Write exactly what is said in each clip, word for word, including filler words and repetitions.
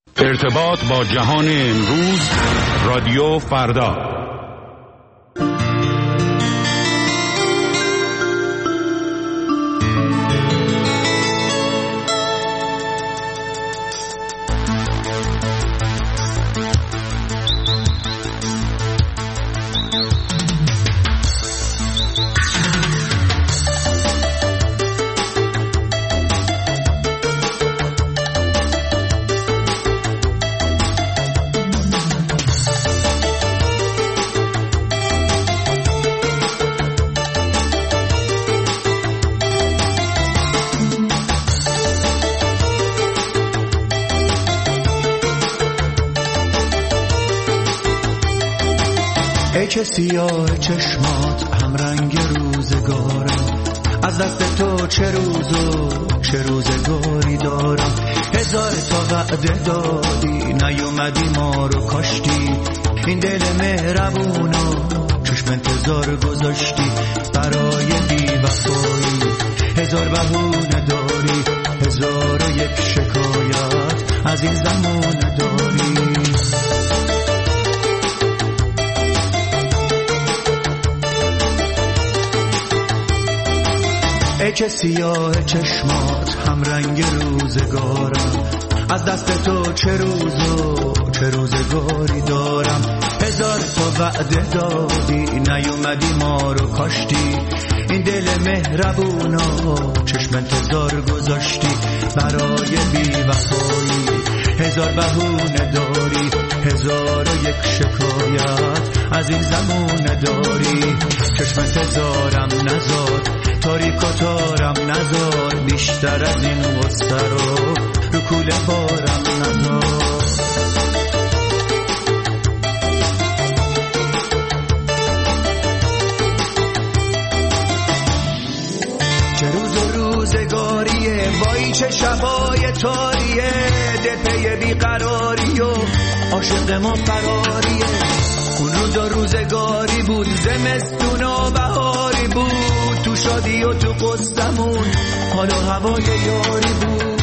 ارتباط با جهان امروز، رادیو فردا. چه سیاه چشمات هم رنگ روزگارم، از دست تو چه روز و چه روزگاری دارم. هزار تا وعده دادی نیومدی ما رو کاشتی، این دل مهربون و چشم انتظار گذاشتی برای بی‌وفایی. هزار بهونه داری، هزار و یک شکایت از این زمان داری. ای چه سیاه چشمات هم رنگ روزگارم، از دست تو چه روز و چه روزگاری دارم. هزار تا وعده دادی نیومدی ما رو کاشتی، این دل مهربون و چشم انتظار گذاشتی برای بی‌وفایی. هزار بهونه داری، هزار و یک شکایت از این زمان داری. چشم انتظارم نزار، تاریک و تارم نزار، بیشتر از این غصه رو رو کوله بارم نزار. چه روز و روزگاریه، وای چه شبای تاریه، دل پی بیقراری و عاشق ما فراریه. اون روز و روزگاری بود، زمستون و بهاری بود، تو شادی و تو قصدمون حال و هوای یاری بود.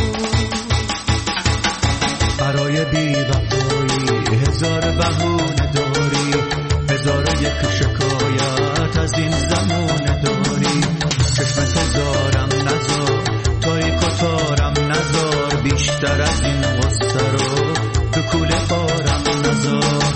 برای بی‌وفایی هزار بهونه داری، هزار و یک شکایت از این زمان داری. چشم انتظارم نزار، تاریک و تارم نزار، بیشتر از این غصه رو تو کوله بارم نزار.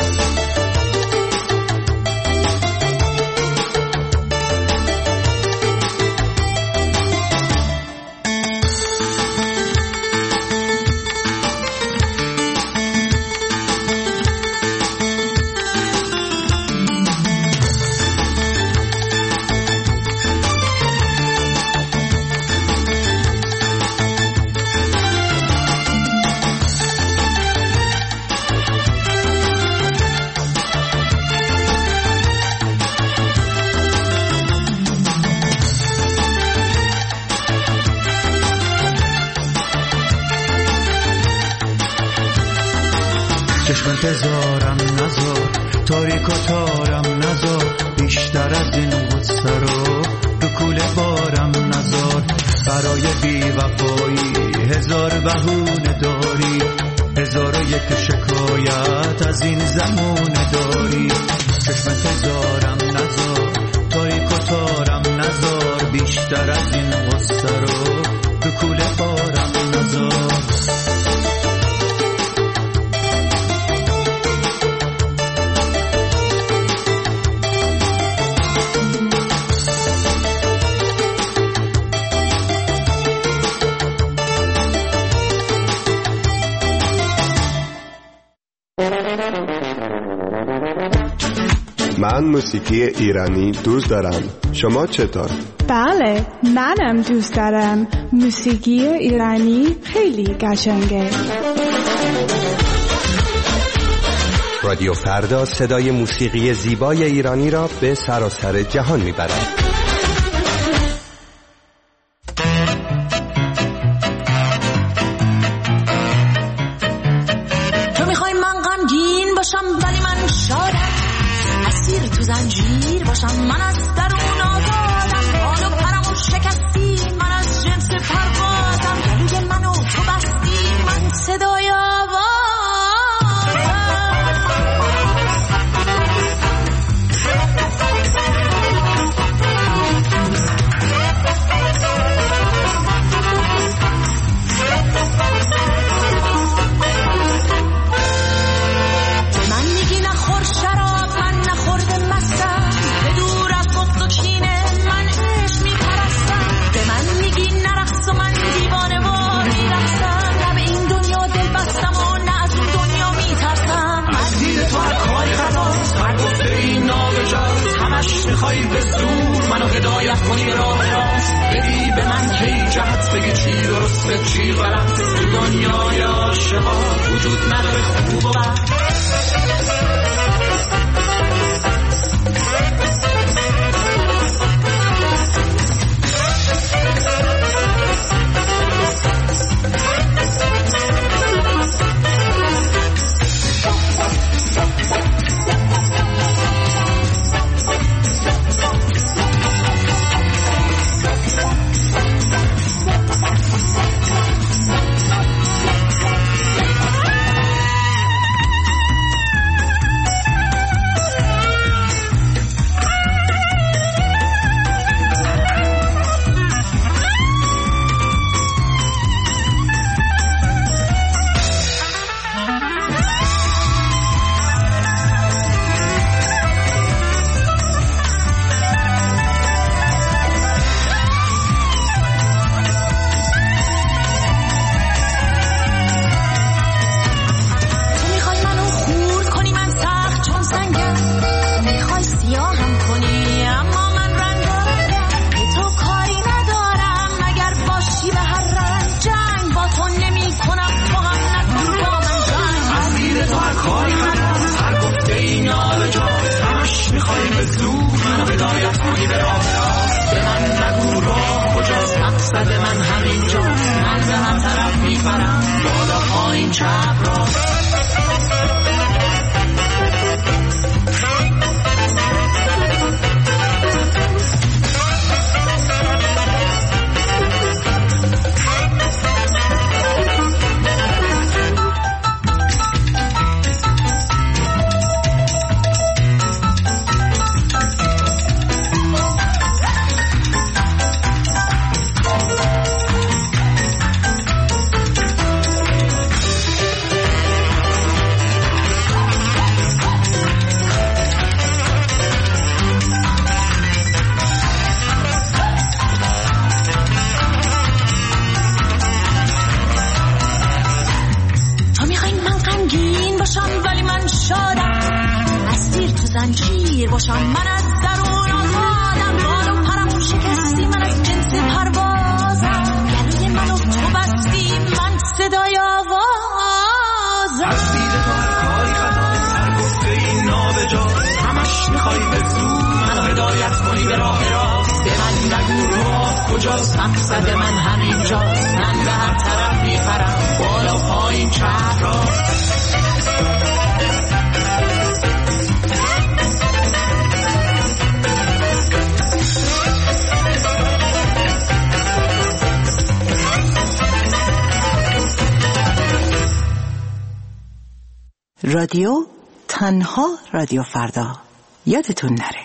چشم انتظارم نزار، تاریک و تارم نزار، بیشتر از این غصه رو رو کوله بارم نزار. برای بی‌وفایی هزار بهونه داری، هزار و یک شکایت از این زمان داری. چشم انتظارم نزار، تاریک و تارم نزار، بیشتر از این غصه رو رو کوله بارم نزار. من موسیقی ایرانی دوست دارم. شما چطور؟ بله، منم دوست دارم. موسیقی ایرانی خیلی قشنگه. رادیو فردا صدای موسیقی زیبای ایرانی را به سراسر جهان میبرد. تو میخوای من غمگین باشم ولی من شادم، اسیر تو زنجیر باشم من از درون آزادم. حالو پرمو شکستی من از جنس پروازم، گلوی منو تو بستی من صدای آواز. کنی به راه راست، بدی به من کی جهت بگی چی درسته چی غلط. تو دنیای عاشقا وجود نداره خوب و بد. رادیو تنها رادیو فردا، یادتون نره.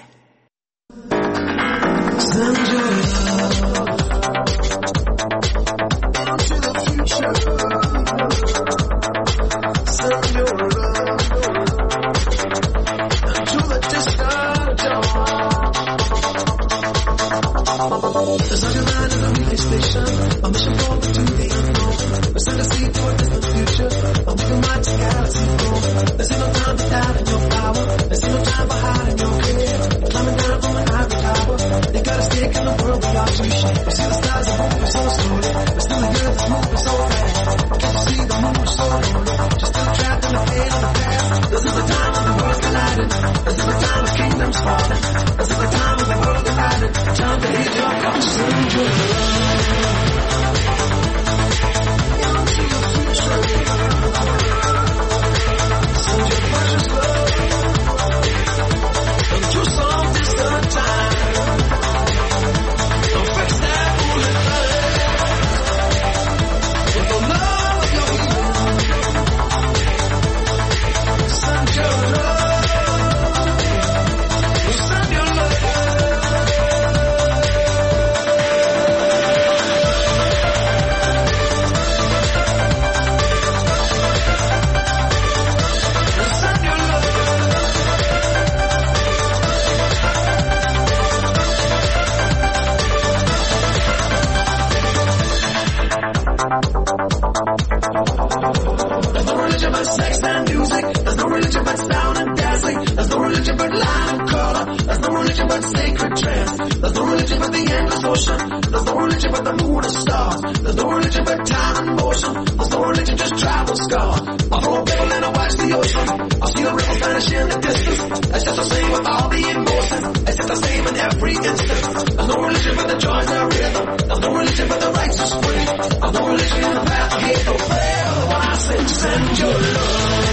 There's no religion but sex and music. There's no religion but sound and dancing. There's no religion religion but line and color. There's no religion but sacred trance. There's no religion but the endless ocean. There's no religion but the moon and stars. There's no religion but time and motion. There's no religion, just travel scars. I throw a pebble and I watch the ocean. I see the river vanish in the distance. It's just the same with all the emotion. It's just the same in every instant. There's no religion but the joy and the rhythm. There's no religion but the righteous free. There's no religion in the path of hate or prayer. When I sing, send your love.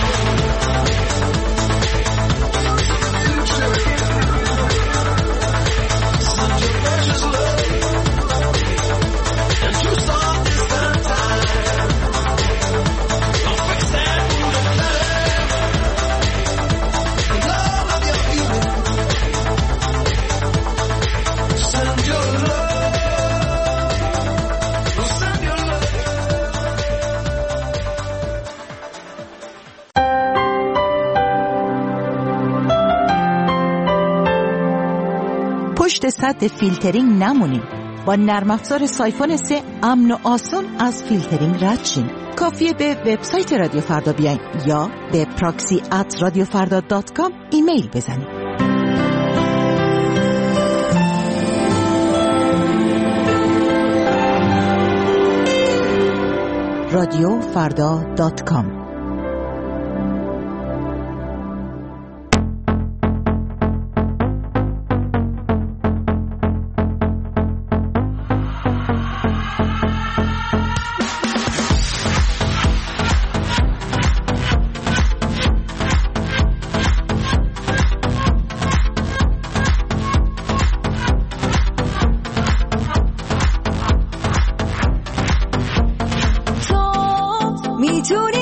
پشت سد فیلترینگ نمونیم. با نرم افزار سایفون سه امن و آسان از فیلترینگ رد شیم. کافیه به وبسایت رادیو فردا بیاین یا به پراکسی ات رادیو فردا دات کام ایمیل بزنید. رادیو فردا دات کام. میتونی